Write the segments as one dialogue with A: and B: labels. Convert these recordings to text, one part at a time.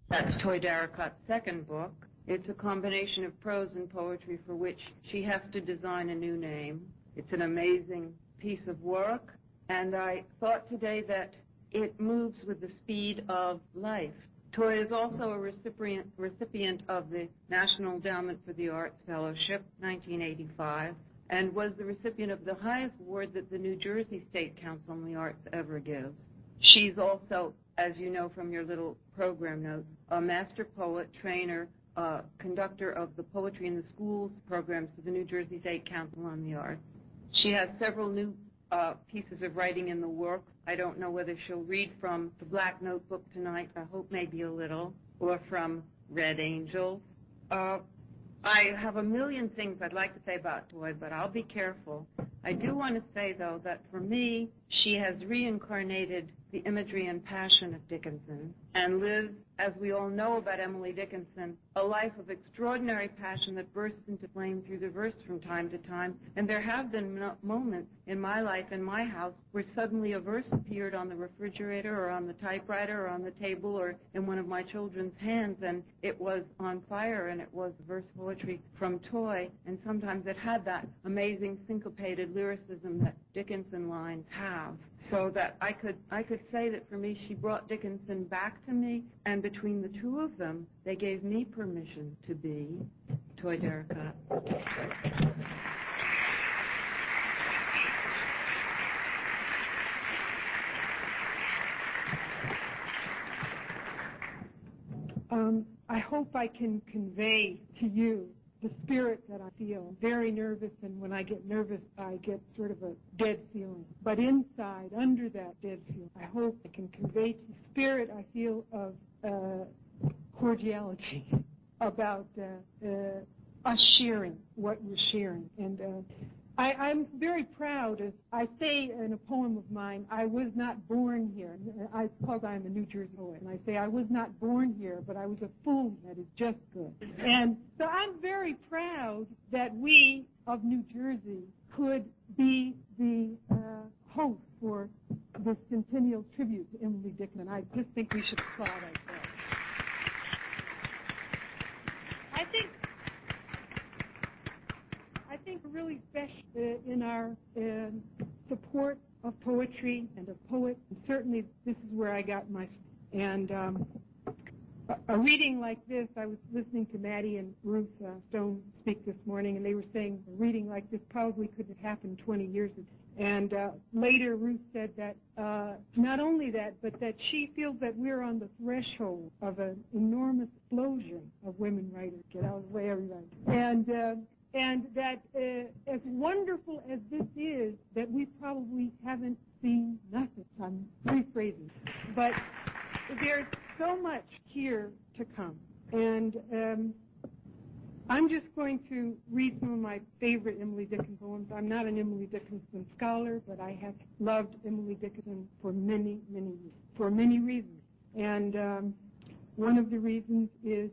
A: That's Toy Darricott's second book. It's a combination of prose and poetry for which she has to design a new name. It's an amazing piece of work, and I thought today that it moves with the speed of life. Toy is also a recipient of the National Endowment for the Arts Fellowship, 1985, and was the recipient of the highest award that the New Jersey State Council on the Arts ever gives. She's also, as you know from your little program notes, a master poet, trainer, conductor of the Poetry in the Schools programs for the New Jersey State Council on the Arts. She has several new pieces of writing in the works. I don't know whether she'll read from the Black Notebook tonight. I hope maybe a little, or from Red Angels. I have a million things I'd like to say about Toy, but I'll be careful. I do want to say, though, that for me, she has reincarnated the imagery and passion of Dickinson and lives, as we all know about Emily Dickinson, a life of extraordinary passion that bursts into flame through the verse from time to time. And there have been moments in my life, in my house, where suddenly a verse appeared on the refrigerator or on the typewriter or on the table or in one of my children's hands, and it was on fire, and it was verse poetry from Toy. And sometimes it had that amazing syncopated lyricism that Dickinson lines have. So that I could say that for me, she brought Dickinson back to me, and between the two of them, they gave me permission to be Toy Darricott.
B: I hope I can convey to you the spirit that I feel. Very nervous, and when I get nervous, I get sort of a dead feeling. But inside, under that dead feeling, I hope I can convey to the spirit I feel of cordiality about us sharing what we're sharing. And I'm very proud, as I say in a poem of mine, I was not born here. It's called I'm a New Jersey Poet. And I say I was not born here, but I was a fool that is just good. And so I'm very proud that we of New Jersey could be the host for this centennial tribute to Emily Dickinson. I just think we should applaud ourselves. I think really special in our support of poetry and of poets. And certainly this is where I got my... And a reading like this, I was listening to Maddie and Ruth Stone speak this morning, and they were saying a reading like this probably could have happened 20 years ago. And later Ruth said that not only that, but that she feels that we're on the threshold of an enormous explosion of women writers. Get out of the way, everybody. And that as wonderful as this is, that we probably haven't seen nothing. I'm rephrasing. But there's so much here to come. And I'm just going to read some of my favorite Emily Dickinson poems. I'm not an Emily Dickinson scholar, but I have loved Emily Dickinson for many, many years, for many reasons. And one of the reasons is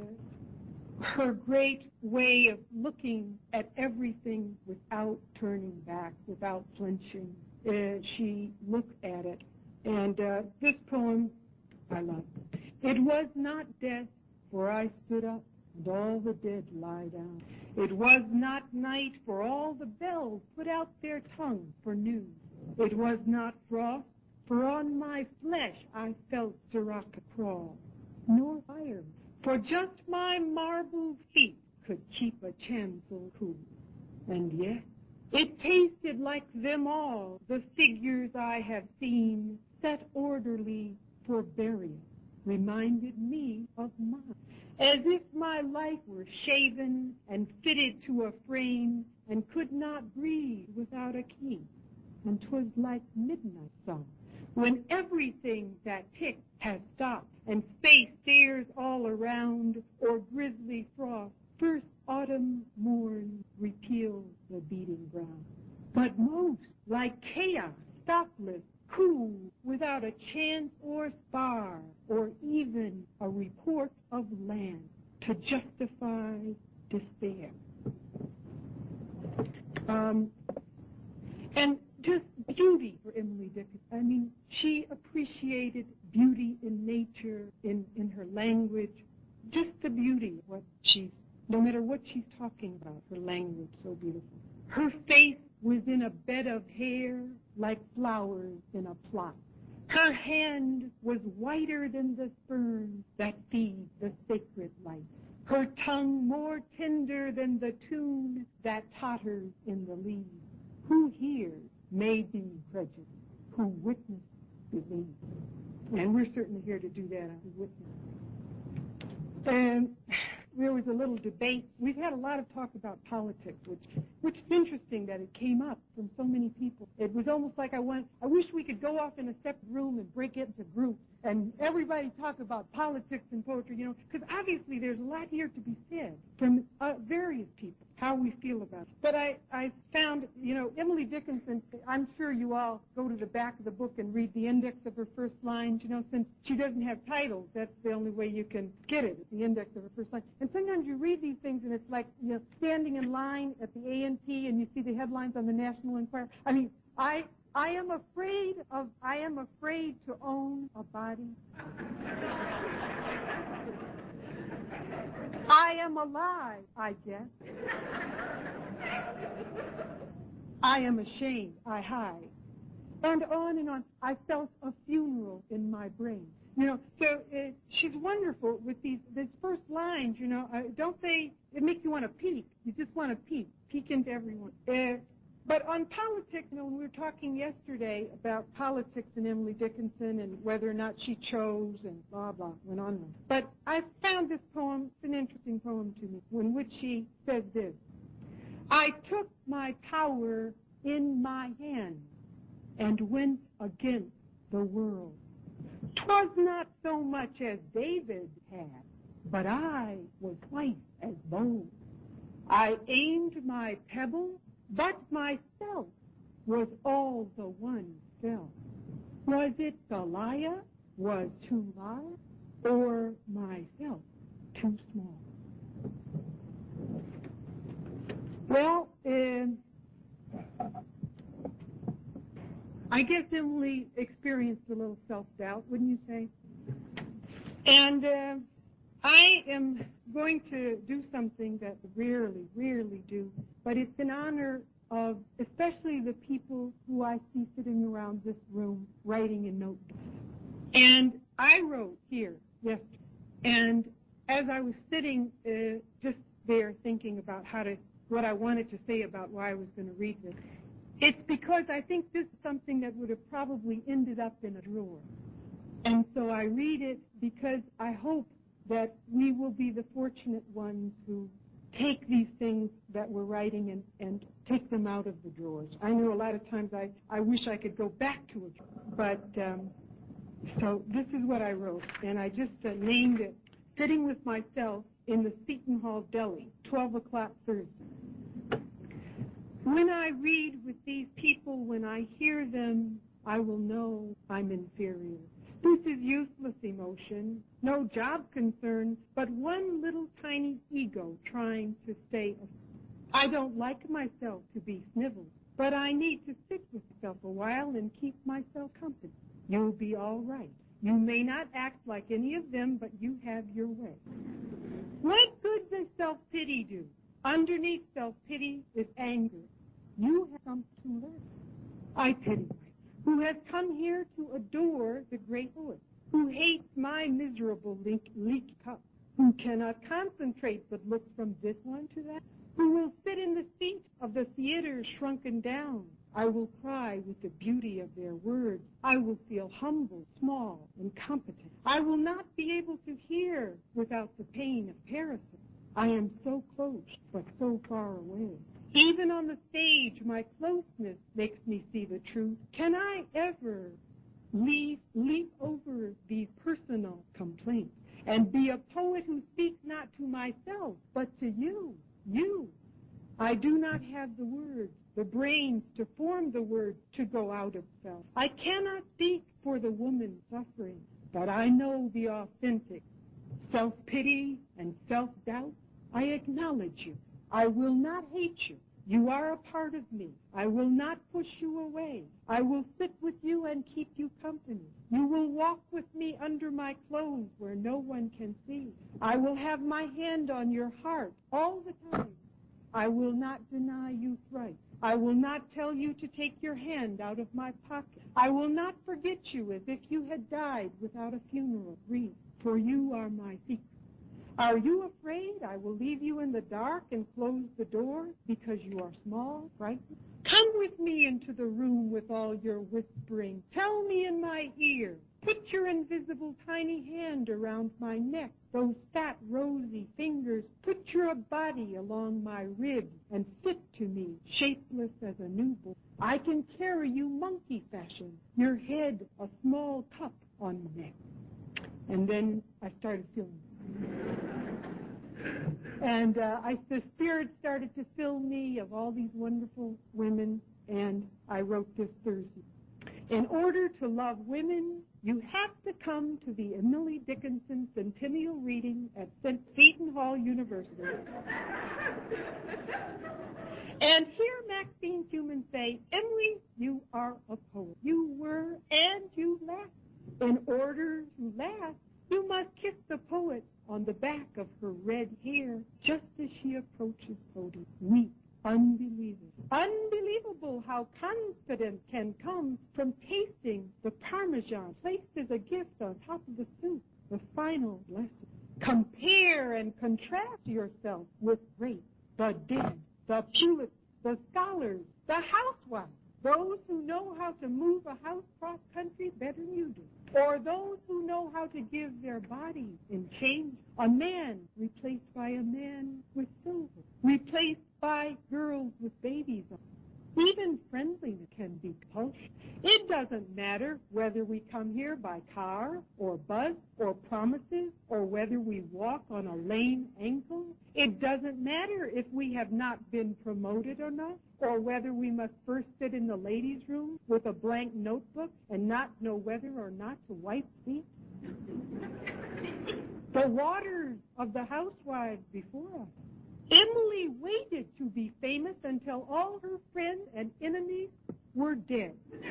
B: her great way of looking at everything without turning back, without flinching. She looked at it. And this poem, I love. It was not death, for I stood up, and all the dead lie down. It was not night, for all the bells put out their tongues for news. It was not frost, for on my flesh I felt Sirocco crawl. Nor fire, for just my marble feet could keep a chancel cool. And yet, it tasted like them all, the figures I have seen, set orderly for burial, reminded me of mine. As if my life were shaven and fitted to a frame, and could not breathe without a key. And 'twas like midnight sun, when everything that ticked has stopped, and space stares all around, or grisly frost, first autumn morn repeals the beating ground. But most, like chaos, stopless, cool, without a chance or spar, or even a report of land to justify despair. And just beauty for Emily Dickinson. I mean, she appreciated beauty in nature, in in her language, just the beauty of what no matter what she's talking about, her language so beautiful. Her face was in a bed of hair like flowers in a plot. Her hand was whiter than the fern that feeds the sacred light. Her tongue more tender than the tune that totters in the leaves. Who hears may be prejudiced, who witness believes. And we're certainly here to do that, witness. And there was a little debate. We've had a lot of talk about politics, which is interesting that it came up from so many people. It was almost like I wish we could go off in a separate room and break it into groups and everybody talk about politics and poetry, because obviously there's a lot here to be said from various people, how we feel about it. But I found, Emily Dickinson, I'm sure you all go to the back of the book and read the index of her first lines, since she doesn't have titles, that's the only way you can get it, the index of her first line. And sometimes you read these things and it's like, standing in line at the A&P and you see the headlines on the National Enquirer. I mean, I am afraid to own a body. I am alive, I guess. I am ashamed, I hide. And on and on. I felt a funeral in my brain. So she's wonderful with these first lines, don't they, it makes you want to peek. You just want to peek into everyone. But on politics, when we were talking yesterday about politics and Emily Dickinson and whether or not she chose and blah, blah, went on and on. But I found this poem, it's an interesting poem to me, in which she said this: I took my power in my hand and went against the world. 'Twas not so much as David had, but I was twice as bold. I aimed my pebble, but myself was all the one fell. Was it Goliath was too large, or myself too small? Well, I guess Emily experienced a little self-doubt, wouldn't you say? And I am going to do something that I rarely do, but it's in honor of especially the people who I see sitting around this room writing in notebooks. And I wrote here yesterday, and as I was sitting just there thinking about what I wanted to say about why I was going to read this, it's because I think this is something that would have probably ended up in a drawer. And so I read it because I hope that we will be the fortunate ones who take these things that we're writing and take them out of the drawers. I know a lot of times I wish I could go back to it, but so this is what I wrote, and I just named it Sitting with Myself in the Seton Hall Deli, 12 o'clock Thursday. When I read with these people, when I hear them, I will know I'm inferior. This is useless emotion, no job concern, but one little tiny ego trying to stay. I don't like myself to be sniveled, but I need to sit with myself a while and keep myself company. You'll be all right. You may not act like any of them, but you have your way. What good does self-pity do? Underneath self-pity is anger. You have come to learn. I pity myself, who has come here to adore the great poet, who hates my miserable leaked cup, who cannot concentrate but looks from this one to that, who will sit in the seat of the theater shrunken down. I will cry with the beauty of their words. I will feel humble, small, incompetent. I will not be able to hear without the pain of parasite. I am so close, but so far away. Even on the stage, my closeness makes me see the truth. Can I ever leap over these personal complaints and be a poet who speaks not to myself, but to you? You. I do not have the words, the brains to form the words to go out of self. I cannot speak for the woman suffering, but I know the authentic self-pity and self-doubt. I acknowledge you. I will not hate you, You are a part of me. I will not push you away. I will sit with you and keep you company. You will walk with me under my clothes where no one can see. I will have my hand on your heart all the time. I will not deny you thrice. I will not tell you to take your hand out of my pocket. I will not forget you as if you had died without a funeral wreath, for you are my secret. Are you afraid I will leave you in the dark and close the door because you are small, frightened? Come with me into the room with all your whispering. Tell me in my ear. Put your invisible tiny hand around my neck, those fat rosy fingers. Put your body along my ribs and sit to me, shapeless as a newborn. I can carry you monkey fashion, your head a small cup on my neck. And then I started feeling and the Spirit started to fill me of all these wonderful women, and I wrote this Thursday. In order to love women, you have to come to the Emily Dickinson Centennial Reading at Seton Hall University and hear Maxine Kumin say, Emily, you are a poet. You were and you last. In order to last, you must kiss the poet on the back of her red hair just as she approaches podium. Weep. Unbelievable. Unbelievable how confidence can come from tasting the Parmesan placed as a gift on top of the soup, the final blessing. Compare and contrast yourself with race, the dead, the Pulitzers, the scholars, the housewives, those who know how to move a house cross-country better than you do, or those who know how to give their bodies in change. A man replaced by a man with silver, replaced by girls with babies on. Even friendliness can be pushed. It doesn't matter whether we come here by car or bus or promises or whether we walk on a lame ankle. It doesn't matter if we have not been promoted or not, or whether we must first sit in the ladies' room with a blank notebook and not know whether or not to wipe feet. The waters of the housewives before us. Emily waited to be famous until all her friends and enemies were dead.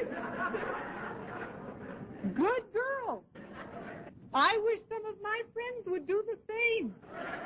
B: Good girl. I wish some of my friends would do the same.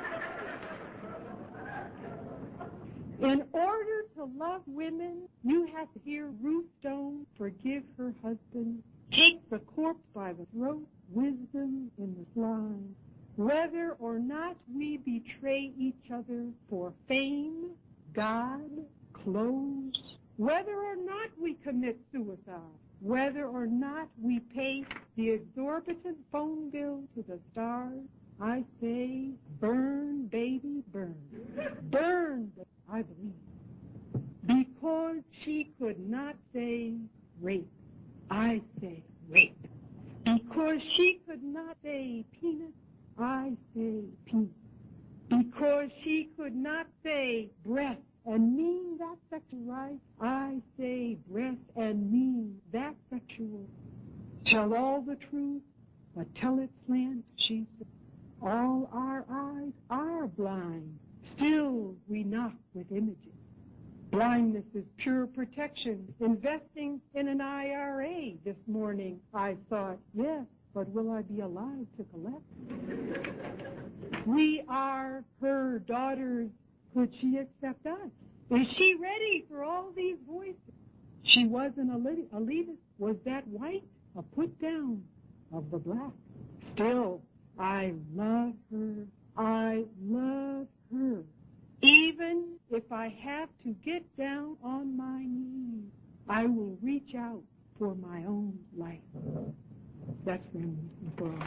B: In order to love women, you have to hear Ruth Stone forgive her husband, take the corpse by the throat, wisdom in the slime. Whether or not we betray each other for fame, God, clothes, whether or not we commit suicide, whether or not we pay the exorbitant phone bill to the stars, I say, burn, baby, burn. Burn, I believe. Because she could not say rape, I say rape. Because she could not say penis, I say penis. Because she could not say breast and mean that sexual right, I say breast and mean that sexual. Tell all the truth, but tell it slant, she said. All our eyes are blind, still we knock with images. Blindness is pure protection. Investing in an IRA this morning, I thought, yes, but will I be alive to collect? We are her daughters. Could she accept us? Is she ready for all these voices? She was an elitist. Was that white a put down of the black? Still, I love her. I love her. Even if I have to get down on my knees, I will reach out for my own life. That's Remnant for all.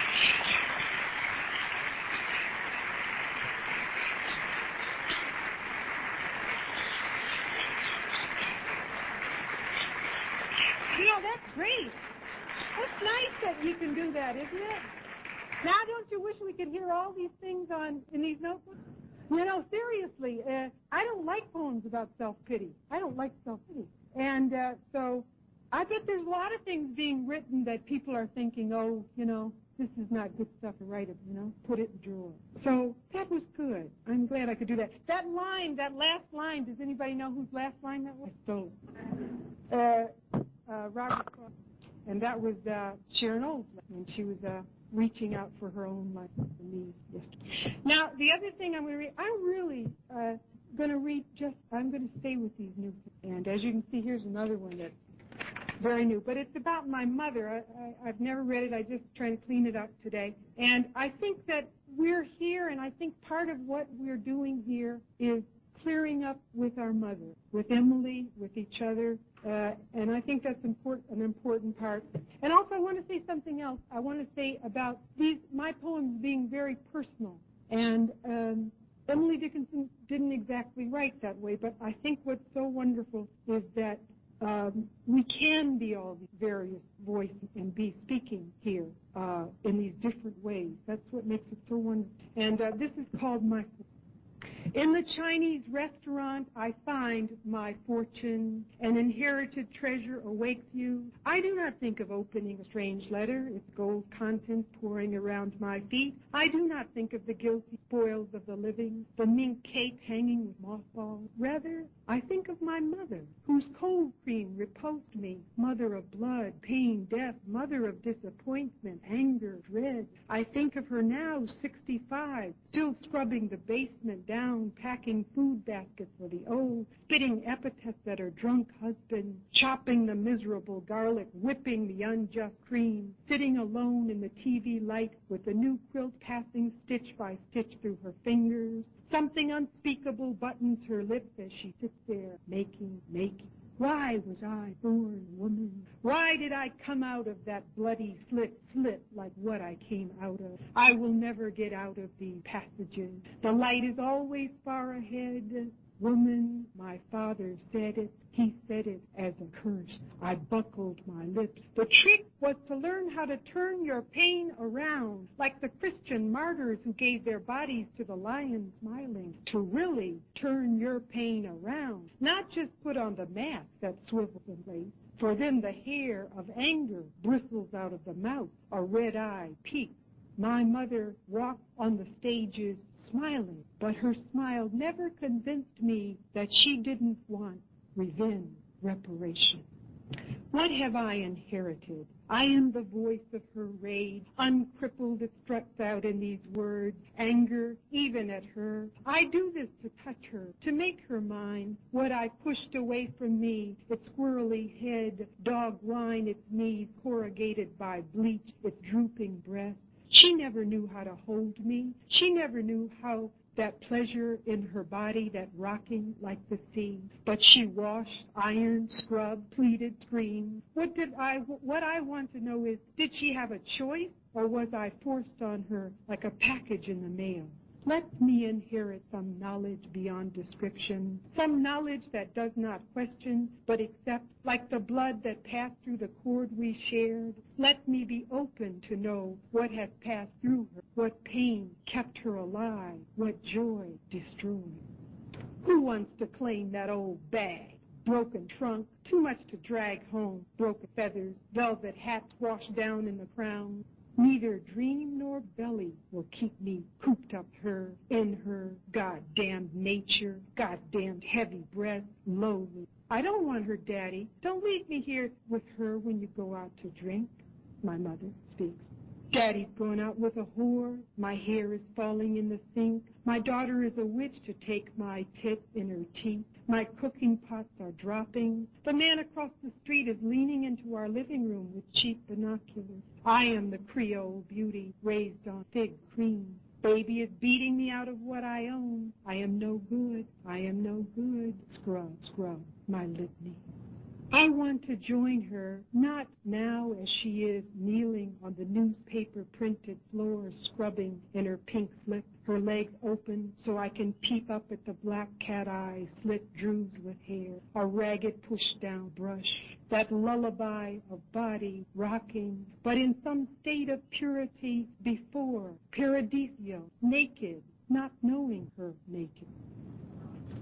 B: You know, that's great. It's nice that you can do that, isn't it? Now, don't you wish we could hear all these things in these notebooks? You know, seriously, I don't like poems about self-pity. I don't like self-pity. And so I bet there's a lot of things being written that people are thinking, oh, you know, this is not good stuff to write it, put it in the drawer. So that was good. I'm glad I could do that. That last line, does anybody know whose last line that was? I stole it. Robert Frost. And that was Sharon Olds when she was reaching out for her own life and needs yesterday. Now, the other thing I'm going to read, I'm really going to read I'm going to stay with these new things. And as you can see, here's another one that's very new. But it's about my mother. I've never read it. I just trying to clean it up today. And I think that we're here, and I think part of what we're doing here is clearing up with our mother, with Emily, with each other, and I think that's an important part. And also I want to say something else. I want to say about my poems being very personal. And Emily Dickinson didn't exactly write that way, but I think what's so wonderful is that we can be all these various voices and be speaking here in these different ways. That's what makes it so wonderful. And this is called My Fortune. In the Chinese restaurant, I find my fortune. An inherited treasure awaits you. I do not think of opening a strange letter, its gold contents pouring around my feet. I do not think of the guilty spoils of the living, the mink cape hanging with mothballs. Rather, I think of my mother, whose cold cream repulsed me, mother of blood, pain, death, mother of disappointment, anger, dread. I think of her now, 65, still scrubbing the basement down, packing food baskets for the old, spitting epithets at her drunk husband, chopping the miserable garlic, whipping the unjust cream, sitting alone in the TV light with the new quilt passing stitch by stitch through her fingers. Something unspeakable buttons her lips as she sits there, making. Why was I born woman? Why did I come out of that bloody slit like what I came out of? I will never get out of these passages. The light is always far ahead. Woman, my father said it. He said it as a curse. I buckled my lips. The trick was to learn how to turn your pain around, like the Christian martyrs who gave their bodies to the lion smiling, to really turn your pain around, not just put on the mask that swivels and lace, for then the hair of anger bristles out of the mouth, a red eye peaks. My mother walked on the stages smiling, but her smile never convinced me that she didn't want revenge, reparation. What have I inherited? I am the voice of her rage. Uncrippled, it struts out in these words. Anger, even at her. I do this to touch her, to make her mine. What I pushed away from me, its squirrely head, dog whine, its knees corrugated by bleach, its drooping breast. She never knew how to hold me. She never knew how that pleasure in her body, that rocking like the sea. But she washed, ironed, scrubbed, pleated, screamed. What I want to know is, did she have a choice, or was I forced on her like a package in the mail? Let me inherit some knowledge beyond description, some knowledge that does not question, but accept, like the blood that passed through the cord we shared. Let me be open to know what has passed through her, what pain kept her alive, what joy destroyed. Who wants to claim that old bag? Broken trunk, too much to drag home, broken feathers, velvet hats washed down in the crown. Neither dream nor belly will keep me cooped up in her goddamned nature, goddamned heavy breath, lowly. I don't want her, Daddy. Don't leave me here with her when you go out to drink. My mother speaks. Daddy's going out with a whore. My hair is falling in the sink. My daughter is a witch to take my tit in her teeth. My cooking pots are dropping. The man across the street is leaning into our living room with cheap binoculars. I am the Creole beauty raised on fig cream. Baby is beating me out of what I own. I am no good. I am no good. Scrub, scrub, my litany. I want to join her, not now as she is kneeling on the newspaper-printed floor, scrubbing in her pink slip, her legs open so I can peep up at the black cat eyes, slit droogs with hair, a ragged push-down brush, that lullaby of body rocking, but in some state of purity before, paradiso, naked, not knowing her naked.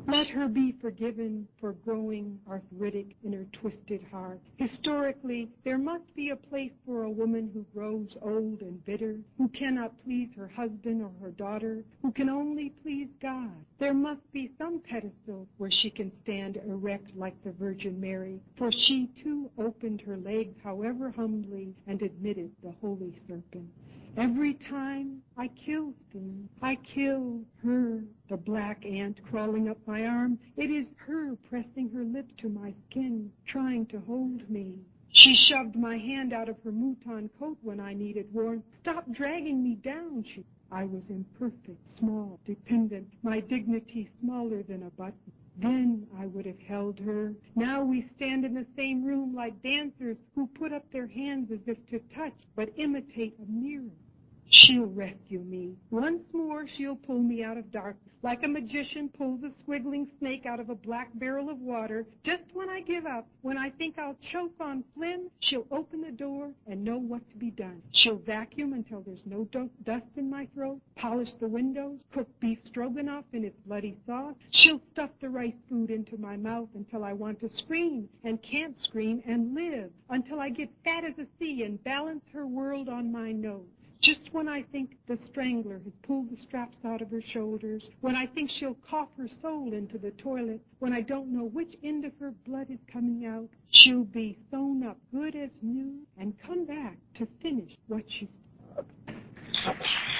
B: Let her be forgiven for growing arthritic in her twisted heart. Historically, there must be a place for a woman who grows old and bitter, who cannot please her husband or her daughter, who can only please God. There must be some pedestal where she can stand erect like the Virgin Mary, for she too opened her legs, however humbly, and admitted the holy serpent. Every time I kill things, I kill her, the black ant crawling up my arm. It is her pressing her lips to my skin, trying to hold me. She shoved my hand out of her mouton coat when I needed warmth. Stop dragging me down, she. I was imperfect, small, dependent, my dignity smaller than a button. Then I would have held her. Now we stand in the same room like dancers who put up their hands as if to touch, but imitate a mirror. She'll rescue me. Once more she'll pull me out of darkness, like a magician pulls a squiggling snake out of a black barrel of water. Just when I give up, when I think I'll choke on phlegm, she'll open the door and know what to be done. She'll vacuum until there's no dust in my throat, polish the windows, cook beef stroganoff in its bloody sauce. She'll stuff the rice food into my mouth until I want to scream and can't scream and live, until I get fat as a sea and balance her world on my nose. Just when I think the strangler has pulled the straps out of her shoulders, when I think she'll cough her soul into the toilet, when I don't know which end of her blood is coming out, she'll be sewn up good as new and come back to finish what she started.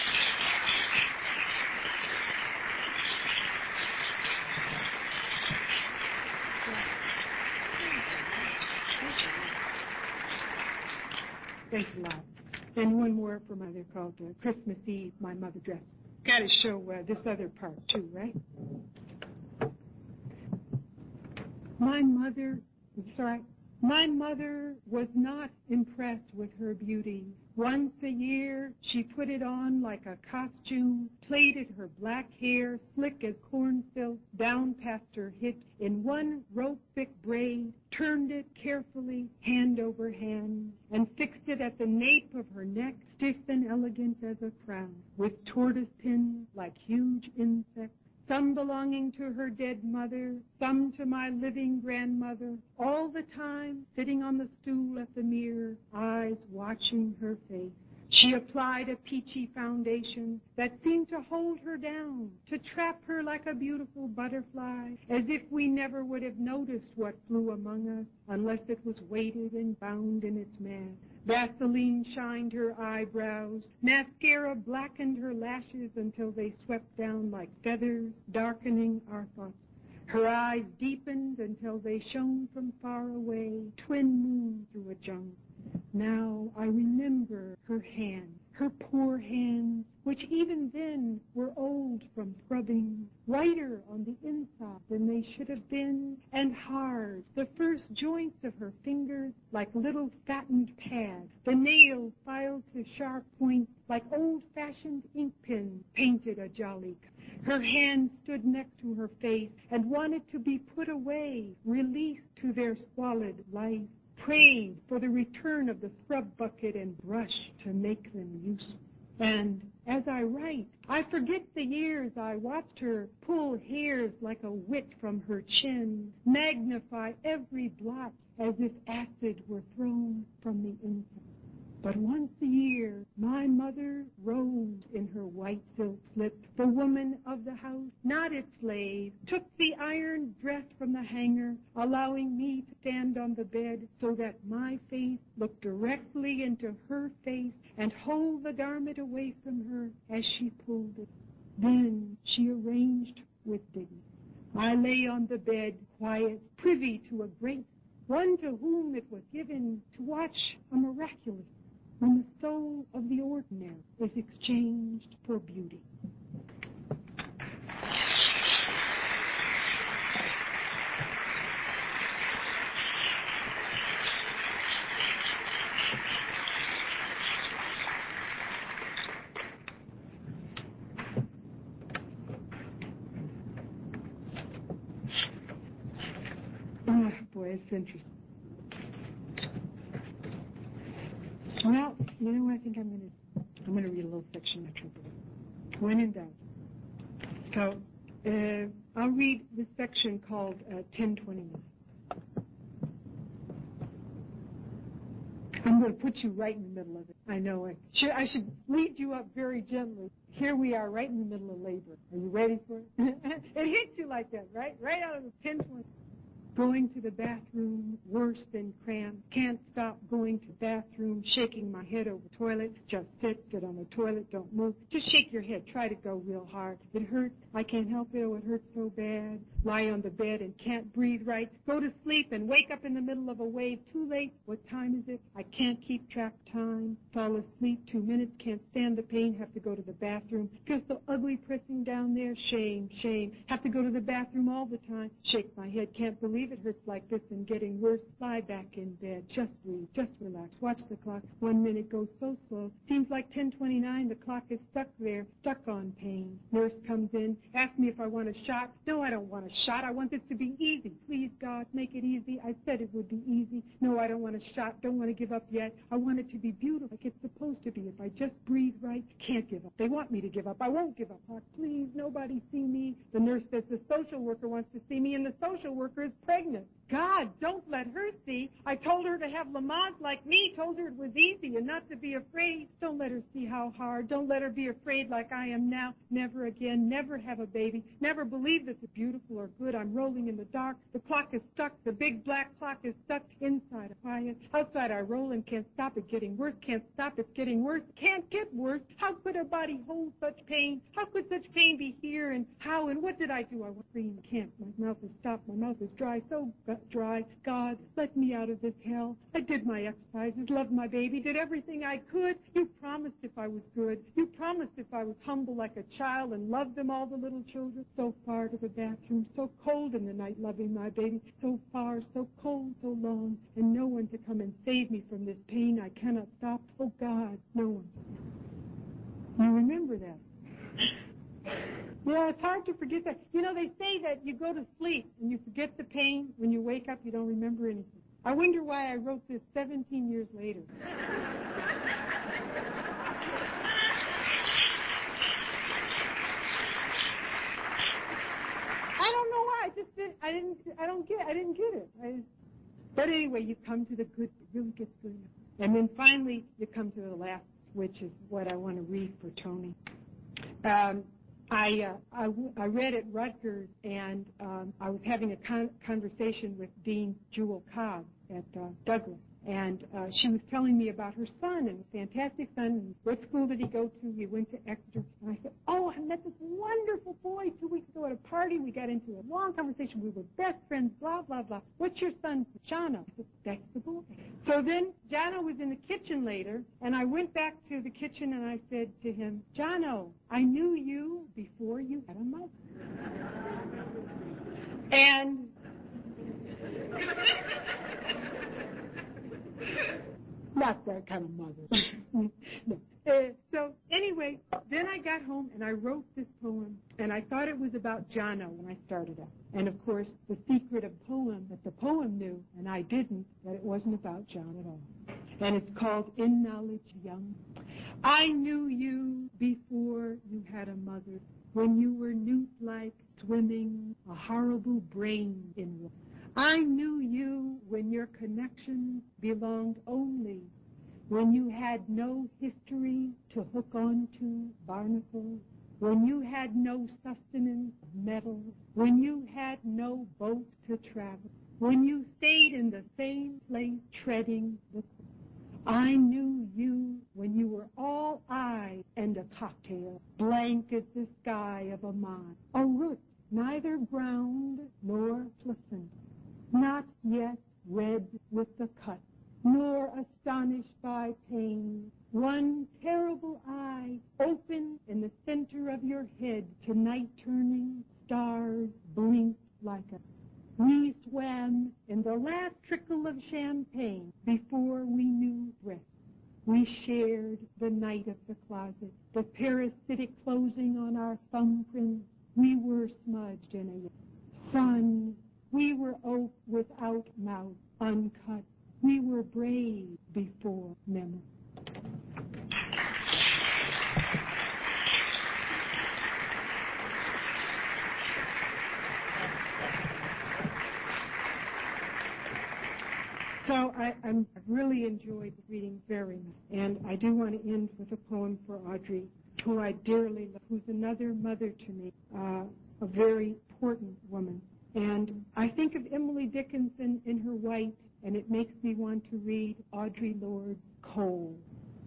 B: Thanks a lot. And one more for Mother called Christmas Eve, My Mother Dress. Got to show this other part too, right? My mother was not impressed with her beauty. Once a year, she put it on like a costume, plaited her black hair slick as corn silk down past her hips in one rope-thick braid, turned it carefully, hand over hand, and fixed it at the nape of her neck, stiff and elegant as a crown, with tortoise pins like huge insects, some belonging to her dead mother, some to my living grandmother, all the time sitting on the stool at the mirror, eyes watching her face. She applied a peachy foundation that seemed to hold her down, to trap her like a beautiful butterfly, as if we never would have noticed what flew among us unless it was weighted and bound in its mass. Vaseline shined her eyebrows. Mascara blackened her lashes until they swept down like feathers, darkening our thoughts. Her eyes deepened until they shone from far away, twin moons through a jungle. Now I remember her hands, her poor hands, which even then were old from scrubbing, whiter on the inside than they should have been, and hard, the first joints of her fingers like little fattened pads, the nails filed to sharp points like old-fashioned ink pens painted a jolly. Her hands stood next to her face and wanted to be put away, released to their squalid life, prayed for the return of the scrub bucket and brush to make them useful. And as I write, I forget the years I watched her pull hairs like a wit from her chin, magnify every blot as if acid were thrown from the inside. But once a year, my mother rose in her white silk slip, the woman of the house, not its slave, took the iron dress from the hanger, allowing me to stand on the bed so that my face looked directly into her face and hold the garment away from her as she pulled it. Then she arranged with dignity. I lay on the bed, quiet, privy to a great one to whom it was given to watch a miraculous when the soul of the ordinary is exchanged for beauty. Oh, boy, it's interesting. Well, you know, I think I'm going to read a little section of Trooper. When in doubt. So, I'll read this section called 1029. I'm going to put you right in the middle of it. I know it. I should lead you up very gently. Here we are right in the middle of labor. Are you ready for it? It hits you like that, right? Right out of the 1020. Going to the bathroom, worse than cramp. Can't stop going to bathroom, shaking my head over toilet. Just sit on the toilet, don't move. Just shake your head. Try to go real hard. It hurts. I can't help it. Oh, it hurts so bad. Lie on the bed and can't breathe right. Go to sleep and wake up in the middle of a wave. Too late. What time is it? I can't keep track of time. Fall asleep 2 minutes. Can't stand the pain. Have to go to the bathroom. Feel so ugly pressing down there. Shame, shame. Have to go to the bathroom all the time. Shake my head. Can't believe it hurts like this and getting worse. Lie back in bed. Just breathe. Just relax. Watch the clock. 1 minute goes so slow. Seems like 10:29. The clock is stuck there. Stuck on pain. Nurse comes in. Asks me if I want a shot. No, I don't want a shot. I want this to be easy. Please, God, make it easy. I said it would be easy. No, I don't want a shot. Don't want to give up yet. I want it to be beautiful like it's supposed to be. If I just breathe right, can't give up. They want me to give up. I won't give up. Oh, please, nobody see me. The nurse says the social worker wants to see me, and the social worker is pregnant. God, don't let her see. I told her to have Lamont like me, told her it was easy and not to be afraid. Don't let her see how hard. Don't let her be afraid like I am now. Never again. Never have a baby. Never believe that it's beautiful or good. I'm rolling in the dark. The clock is stuck. The big black clock is stuck inside a quiet. Outside I roll and can't stop it getting worse. Can't stop it getting worse. Can't get worse. How could a body hold such pain? How could such pain be here? And how and what did I do? I was screaming. Can't. My mouth is stopped. My mouth is dry. So dry. God, let me out of this hell. I did my exercises, loved my baby, did everything I could. You promised if I was good. You promised if I was humble like a child and loved them, all the little children. So far to the bathroom, so cold in the night loving my baby. So far, so cold, so long, and no one to come and save me from this pain I cannot stop. Oh God, no one. You remember that? Yeah, it's hard to forget that. You know, they say that you go to sleep and you forget the pain. When you wake up, you don't remember anything. I wonder why I wrote this 17 years later. I don't know why. I didn't get it. But anyway, you come to the good. It really gets good. And then finally, you come to the last, which is what I want to read for Tony. I read at Rutgers, and I was having a conversation with Dean Jewel Cobb at Douglas, and she was telling me about her son, and a fantastic son, and what school did he go to? He went to Exeter. And I said, oh, I met this wonderful boy 2 weeks ago at a party. We got into a long conversation. We were best friends, blah, blah, blah. What's your son, Jono? I said, that's the boy. So then Jono was in the kitchen later, and I went back to the kitchen, and I said to him, Jono, I knew you before you had a mother. And not that kind of mother. No. So anyway, then I got home and I wrote this poem, and I thought it was about Jono when I started out. And of course, the secret of poem that the poem knew, and I didn't, that it wasn't about John at all. And it's called In Knowledge Young. I knew you before you had a mother, when you were newt-like swimming, a horrible brain in water. I knew you when your connections belonged only, when you had no history to hook onto barnacles, when you had no sustenance of metal, when you had no boat to travel, when you stayed in the same place treading the course. I knew you when you were all eye and a cocktail, blank as the sky of a mine, a root, neither ground nor placenta, not yet red with the cut, nor astonished by pain, one terrible eye open in the center of your head to night-turning stars blinked like a... We swam in the last trickle of champagne before we knew rest. We shared the night of the closet, the parasitic closing on our thumbprints. We were smudged in a sun. We were oak without mouth, uncut. We were brave before memory. So I've really enjoyed the reading very much. And I do want to end with a poem for Audrey, who I dearly love, who's another mother to me, a very important woman. And I think of Emily Dickinson in her white, and it makes me want to read Audre Lorde Cole.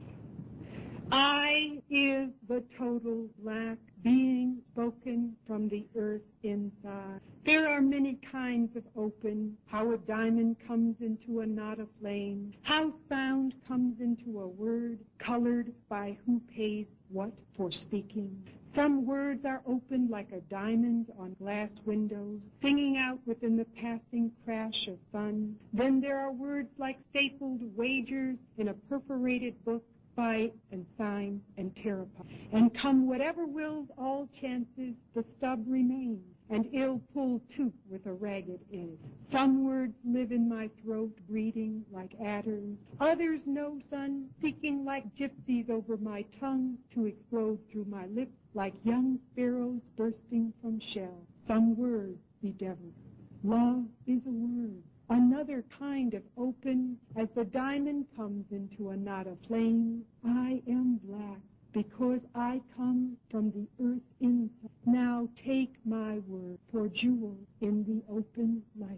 B: I is the total black being spoken from the earth inside. There are many kinds of open, how a diamond comes into a knot of flame, how sound comes into a word, colored by who pays what for speaking. Some words are opened like a diamond on glass windows, singing out within the passing crash of sun. Then there are words like stapled wagers in a perforated book, fight and sign and terrify. And come whatever wills all chances, the stub remains, and ill pulled tooth with a ragged edge. Some words live in my throat, breeding like adders. Others know, son, seeking like gypsies over my tongue to explode through my lips like young sparrows bursting from shell. Some words bedeviled. Love is a word. Another kind of open, as the diamond comes into a knot of flame. I am black because I come from the earth inside. Now take my word for jewels in the open light.